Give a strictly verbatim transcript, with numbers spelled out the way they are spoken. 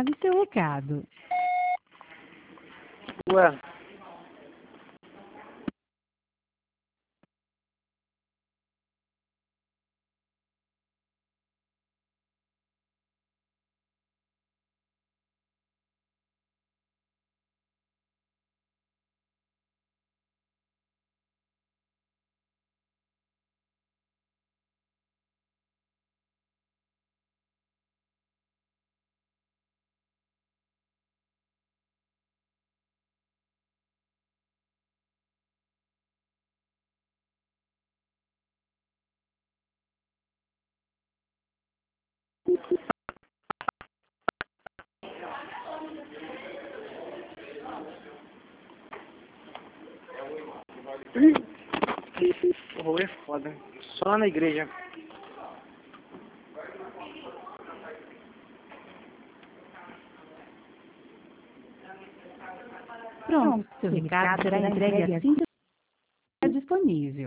Grave seu recado. Ué. O rolê é foda. Só na igreja. Pronto, seu recado será entregue assim que estiver disponível.